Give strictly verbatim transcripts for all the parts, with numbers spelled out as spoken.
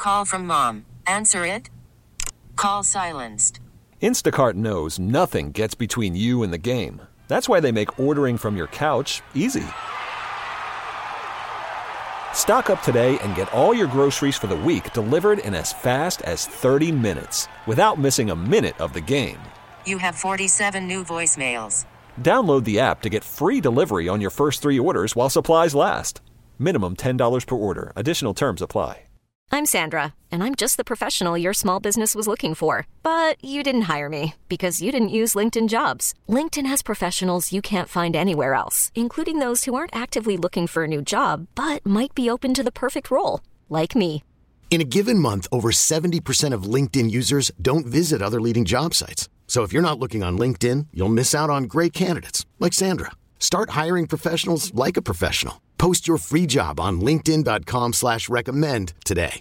Call from mom. Answer it. Call silenced. Instacart knows nothing gets between you and the game. That's why they make ordering from your couch easy. Stock up today and get all your groceries for the week delivered in as fast as thirty minutes without missing a minute of the game. You have forty-seven new voicemails. Download the app to get free delivery on your first three orders while supplies last. Minimum ten dollars per order. Additional terms apply. I'm Sandra, and I'm just the professional your small business was looking for. But you didn't hire me because you didn't use LinkedIn Jobs. LinkedIn has professionals you can't find anywhere else, including those who aren't actively looking for a new job, but might be open to the perfect role, like me. In a given month, over seventy percent of LinkedIn users don't visit other leading job sites. So if you're not looking on LinkedIn, you'll miss out on great candidates like Sandra. Start hiring professionals like a professional. Post your free job on linkedin.com slash recommend today.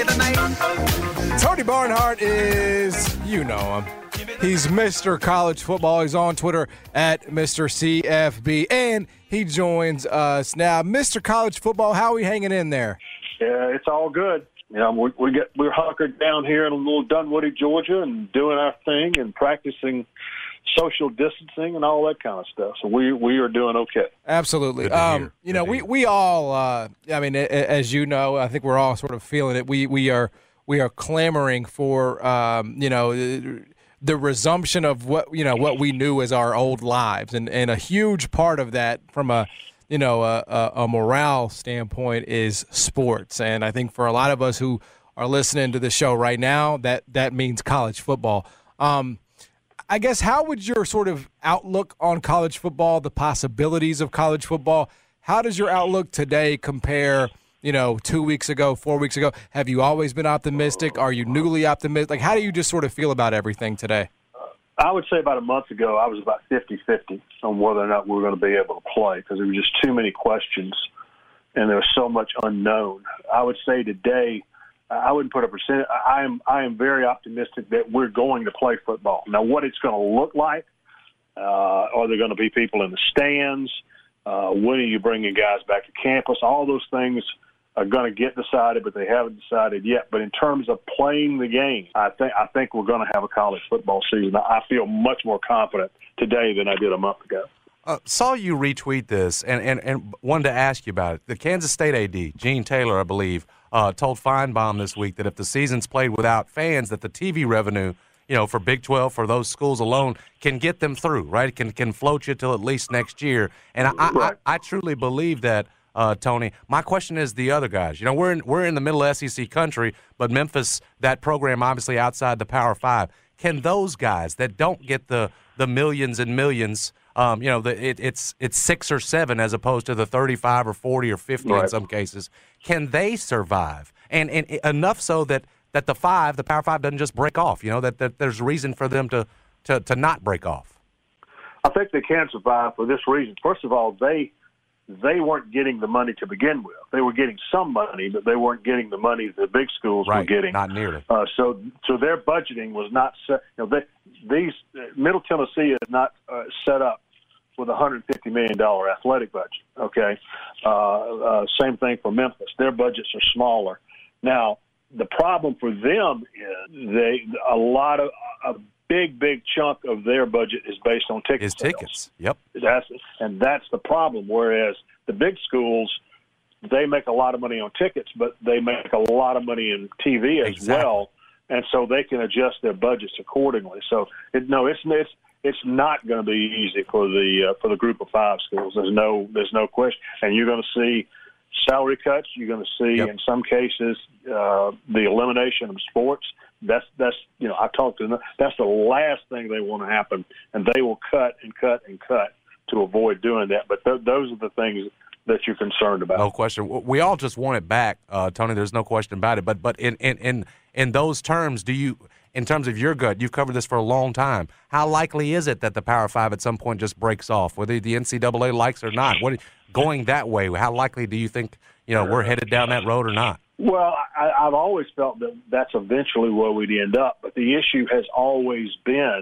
Tony Barnhart is, you know him. He's Mister College Football. He's on Twitter at Mister C F B, and he joins us now. Mister College Football, how are we hanging in there? Yeah, it's all good. You know, we, we get we're hunkered down here in a little Dunwoody, Georgia, and doing our thing and practicing social distancing and all that kind of stuff. So we we are doing okay. Absolutely. Um, you know, we we all. Uh, I mean, as you know, I think we're all sort of feeling it. We we are we are clamoring for um, you know the resumption of what you know what we knew as our old lives, and and a huge part of that from a you know a, a, a morale standpoint is sports. And I think for a lot of us who are listening to the show right now, that that means college football. Um, I guess, how would your sort of outlook on college football, the possibilities of college football, how does your outlook today compare, you know, two weeks ago, four weeks ago? Have you always been optimistic? Are you newly optimistic? Like, how do you just sort of feel about everything today? I would say about a month ago, I was about fifty-fifty on whether or not we were going to be able to play because there were just too many questions and there was so much unknown. I would say today, I wouldn't put a percent. I am I am very optimistic that we're going to play football. Now, what it's going to look like, uh, are there going to be people in the stands? Uh, when are you bringing guys back to campus? All those things are going to get decided, but they haven't decided yet. But in terms of playing the game, I think I think we're going to have a college football season. I feel much more confident today than I did a month ago. Uh, saw you retweet this and, and, and wanted to ask you about it. The Kansas State A D, Gene Taylor, I believe, uh, told Feinbaum this week that if the season's played without fans, that the T V revenue, you know, for Big twelve, for those schools alone, can get them through, right? It can can float you till at least next year. And I, right. I, I truly believe that, uh, Tony. My question is the other guys. You know, we're in, we're in the middle S E C country, but Memphis, that program obviously outside the Power Five. Can those guys that don't get the, the millions and millions – Um, you know, the, it, it's it's six or seven as opposed to the thirty-five or forty or fifty right. in some cases. Can they survive? And, and enough so that, that the five, the Power Five, doesn't just break off. You know, that, that there's reason for them to, to, to not break off. I think they can survive for this reason. First of all, they they weren't getting the money to begin with. They were getting some money, but they weren't getting the money the big schools right. were getting. Not nearly. Uh, so so their budgeting was not set. You know, they, these Middle Tennessee is not uh, set up with a one hundred fifty million dollars athletic budget, okay? Uh, uh, same thing for Memphis. Their budgets are smaller. Now, the problem for them is they a lot of a big, big chunk of their budget is based on tickets. Is tickets, yep. That's and that's the problem. Whereas the big schools, they make a lot of money on tickets, but they make a lot of money in T V as exactly. well, and so they can adjust their budgets accordingly. So, it, no, it's it's it's not going to be easy for the uh, for the Group of Five schools. There's no there's no question, and you're going to see salary cuts. You're going to see, yep. in some cases, uh, the elimination of sports. That's that's you know I talked to them. That's the last thing they want to happen, and they will cut and cut and cut to avoid doing that. But th- those are the things that you're concerned about. No question. We all just want it back, uh, Tony. There's no question about it. But but in in in, in those terms, do you? In terms of your gut, you've covered this for a long time. How likely is it that the Power Five at some point just breaks off, whether the N C double A likes or not? What going that way? How likely do you think you know we're headed down that road or not? Well, I, I've always felt that that's eventually where we'd end up. But the issue has always been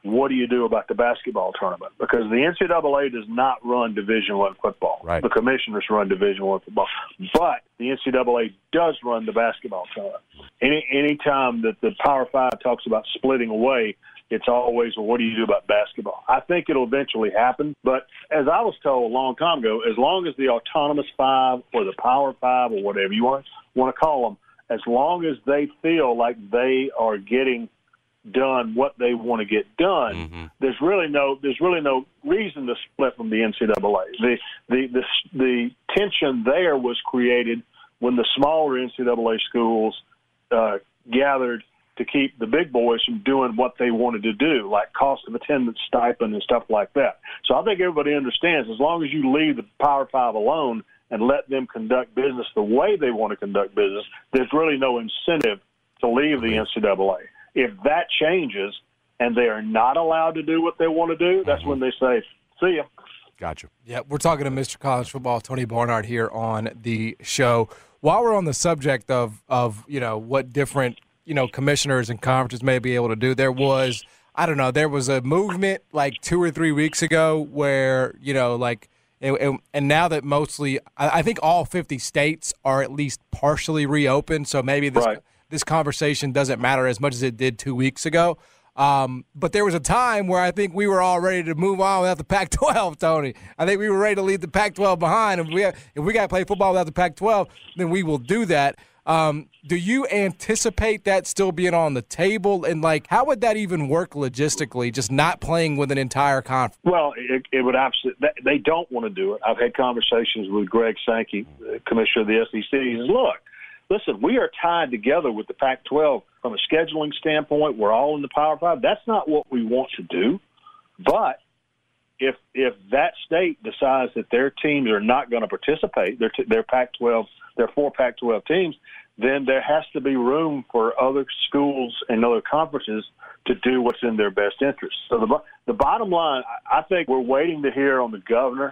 what do you do about the basketball tournament? Because the N C double A does not run Division One football. Right. The commissioners run Division One football. But the N C double A does run the basketball tournament. Any any time that the Power Five talks about splitting away, it's always, well, what do you do about basketball? I think it'll eventually happen. But as I was told a long time ago, as long as the Autonomous Five or the Power Five or whatever you want, want to call them, as long as they feel like they are getting done what they want to get done, mm-hmm. there's really no there's really no reason to split from the N C double A. The the the, the tension there was created when the smaller N C double A schools uh, gathered to keep the big boys from doing what they wanted to do, like cost of attendance stipend and stuff like that. So I think everybody understands, as long as you leave the Power Five alone and let them conduct business the way they want to conduct business, there's really no incentive to leave the N C double A. If that changes and they are not allowed to do what they want to do, that's mm-hmm. when they say, see ya. Gotcha. Yeah, we're talking to Mister College Football, Tony Barnard, here on the show. While we're on the subject of, of you know, what different, you know, commissioners and conferences may be able to do, there was, I don't know, there was a movement like two or three weeks ago where, you know, like, and, and now that mostly, I think all fifty states are at least partially reopened, so maybe this right. this conversation doesn't matter as much as it did two weeks ago. Um, but there was a time where I think we were all ready to move on without the Pac twelve, Tony. I think we were ready to leave the Pac twelve behind. If we have, if we got to play football without the Pac twelve, then we will do that. Um, do you anticipate that still being on the table? And, like, how would that even work logistically, just not playing with an entire conference? Well, it, it would absolutely – they don't want to do it. I've had conversations with Greg Sankey, the commissioner of the S E C. He says, look, listen, we are tied together with the Pac twelve from a scheduling standpoint. We're all in the Power Five. That's not what we want to do. But if if that state decides that their teams are not going to participate, their, their Pac twelve, their four Pac twelve teams, then there has to be room for other schools and other conferences to do what's in their best interest. So the the bottom line, I think we're waiting to hear on the governor,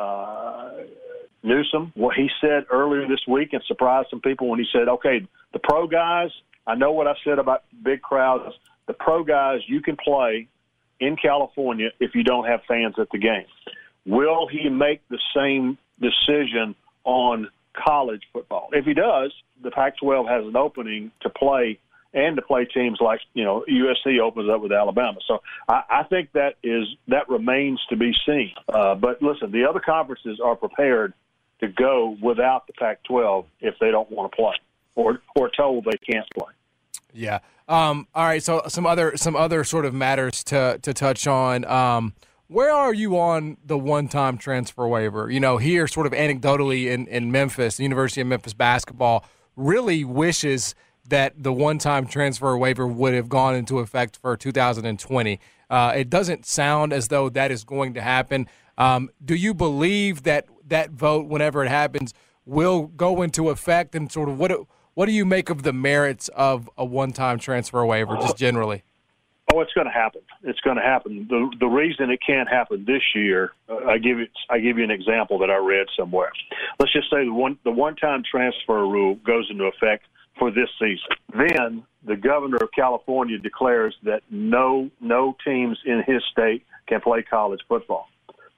uh, Newsom, what he said earlier this week, and surprised some people when he said, okay, the pro guys, I know what I said about big crowds. The pro guys, you can play in California if you don't have fans at the game. Will he make the same decision on college football? If he does, the Pac twelve has an opening to play and to play teams like, you know, U S C opens up with Alabama. So I, I think that is that remains to be seen. Uh, but listen, the other conferences are prepared to go without the Pac twelve if they don't want to play or or told they can't play. Yeah. Um, all right. So some other some other sort of matters to to touch on. Um, where are you on the one-time transfer waiver? You know, here sort of anecdotally in, in Memphis, the University of Memphis basketball really wishes that the one-time transfer waiver would have gone into effect for two thousand twenty. Uh, it doesn't sound as though that is going to happen. Um, do you believe that that vote, whenever it happens, will go into effect? And sort of what what do you make of the merits of a one-time transfer waiver, just generally? Oh, it's going to happen. It's going to happen. The the reason it can't happen this year, uh, I give you I give you an example that I read somewhere. Let's just say the one the one-time transfer rule goes into effect for this season. Then the governor of California declares that no no teams in his state can play college football.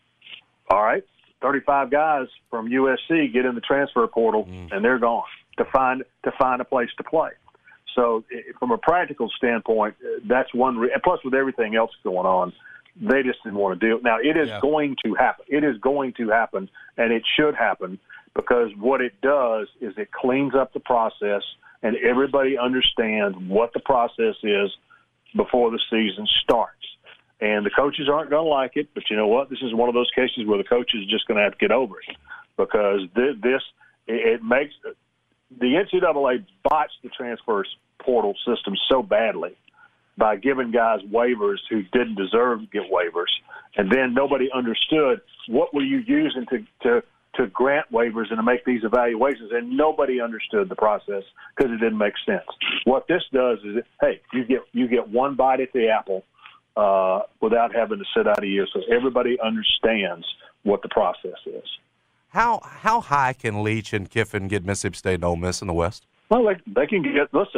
All right, thirty-five guys from U S C get in the transfer portal, mm. and they're gone to find to find a place to play. So from a practical standpoint, that's one re- – plus with everything else going on, they just didn't want to do it. Now, it is yeah. going to happen. It is going to happen, and it should happen, because what it does is it cleans up the process, and everybody understands what the process is before the season starts. And the coaches aren't going to like it, but you know what? This is one of those cases where the coach is just going to have to get over it, because this, this it makes – the N C double A botched the transfer portal system so badly by giving guys waivers who didn't deserve to get waivers, and then nobody understood what were you using to, to, to grant waivers and to make these evaluations, and nobody understood the process because it didn't make sense. What this does is, hey, you get you get one bite at the apple uh, without having to sit out a year, so everybody understands what the process is. How how high can Leach and Kiffin get Mississippi State and Ole Miss in the West? Well, they, they can get – listen,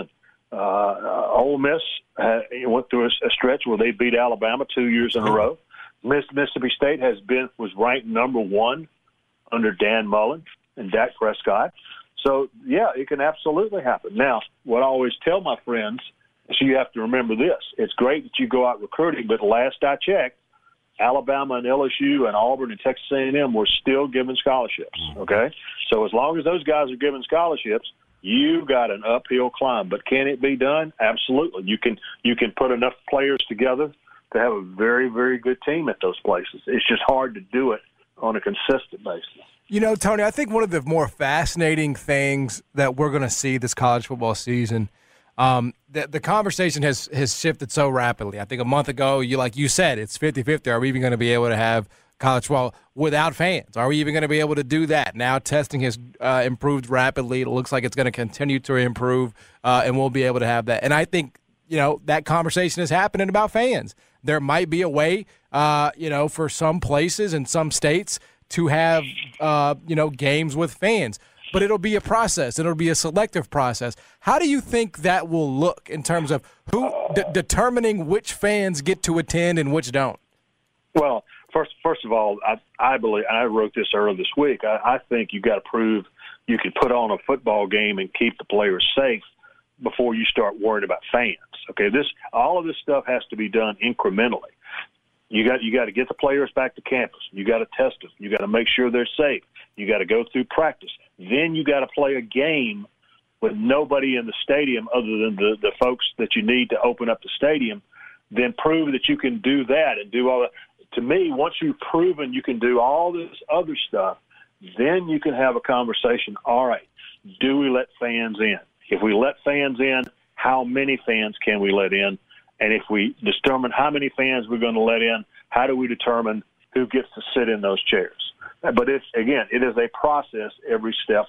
Uh, uh, Ole Miss uh, went through a, a stretch where they beat Alabama two years in a row. Miss, Mississippi State has been was ranked number one under Dan Mullen and Dak Prescott. So, yeah, it can absolutely happen. Now, what I always tell my friends is you have to remember this. It's great that you go out recruiting, but last I checked, Alabama and L S U and Auburn and Texas A and M were still giving scholarships, okay? So as long as those guys are giving scholarships, you got an uphill climb. But can it be done? Absolutely. You can you can put enough players together to have a very, very good team at those places. It's just hard to do it on a consistent basis. You know, Tony, I think one of the more fascinating things that we're going to see this college football season, um, the, the conversation has, has shifted so rapidly. I think a month ago, you like you said, it's fifty-fifty. Are we even going to be able to have college football without fans? Are we even going to be able to do that? Now testing has uh, improved rapidly. It looks like it's going to continue to improve, uh, and we'll be able to have that. And I think, you know, that conversation is happening about fans. There might be a way, uh, you know, for some places and some states to have, uh, you know, games with fans. But it'll be a process. It'll be a selective process. How do you think that will look in terms of who d- determining which fans get to attend and which don't? Well, first first of all, I, I believe, and I wrote this earlier this week, I, I think you've got to prove you can put on a football game and keep the players safe before you start worrying about fans. Okay, this all of this stuff has to be done incrementally. You got you got to get the players back to campus. You got to test them. You got to make sure they're safe. You got to go through practice. Then you got to play a game with nobody in the stadium other than the, the folks that you need to open up the stadium. Then prove that you can do that and do all that. To me, once you've proven you can do all this other stuff, then you can have a conversation. All right, do we let fans in? If we let fans in, how many fans can we let in? And if we determine how many fans we're going to let in, how do we determine who gets to sit in those chairs? But it's, again, it is a process every step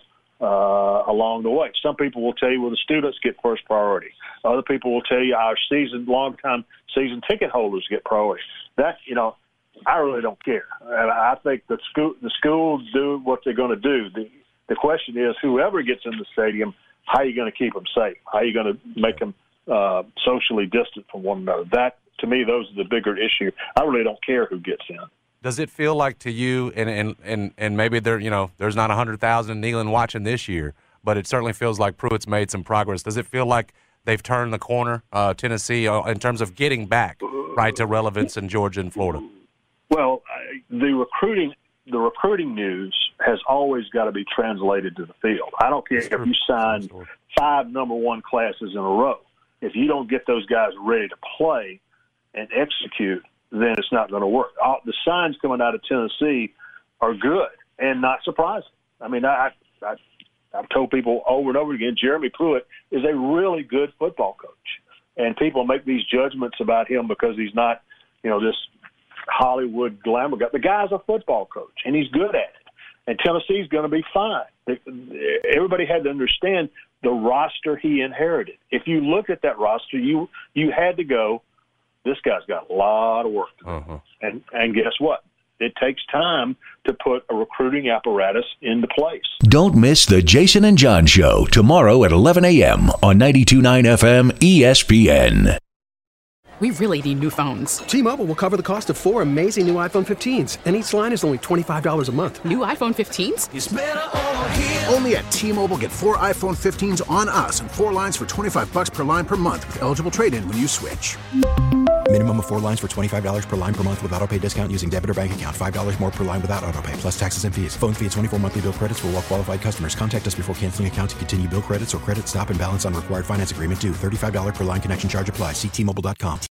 uh, along the way. Some people will tell you, well, the students get first priority. Other people will tell you our season, long-time season ticket holders get priority. That, you know, I really don't care. And I think the school, the schools do what they're going to do. The, the question is, whoever gets in the stadium, how are you going to keep them safe? How are you going to make them uh, socially distant from one another? That, to me, those are the bigger issue. I really don't care who gets in. Does it feel like to you, and and, and, and maybe there, you know, there's not one hundred thousand kneeling watching this year, but it certainly feels like Pruitt's made some progress. Does it feel like they've turned the corner, uh, Tennessee, uh, in terms of getting back right to relevance in Georgia and Florida? Well, the recruiting the recruiting news has always got to be translated to the field. I don't care if you sign five number one classes in a row. If you don't get those guys ready to play and execute, then it's not going to work. All, the signs coming out of Tennessee are good and not surprising. I mean, I, I, I've told people over and over again, Jeremy Pruitt is a really good football coach. And people make these judgments about him because he's not, you know, this Hollywood glamour guy. The guy's a football coach, and he's good at it. And Tennessee's going to be fine. Everybody had to understand the roster he inherited. If you look at that roster, you you had to go, this guy's got a lot of work to do. Uh-huh. And, and guess what? It takes time to put a recruiting apparatus into place. Don't miss the Jason and John Show tomorrow at eleven a.m. on ninety-two point nine F M E S P N. We really need new phones. T-Mobile will cover the cost of four amazing new iPhone fifteens, and each line is only twenty-five dollars a month. New iPhone fifteens? It's better over here. Only at T-Mobile, get four iPhone fifteens on us and four lines for twenty-five dollars per line per month with eligible trade-in when you switch. Minimum of four lines for twenty-five dollars per line per month with autopay discount using debit or bank account. five dollars more per line without autopay, plus taxes and fees. Phone fee at twenty-four monthly bill credits for well-qualified customers. Contact us before canceling account to continue bill credits or credit stop and balance on required finance agreement due. thirty-five dollars per line connection charge applies. See T Mobile dot com.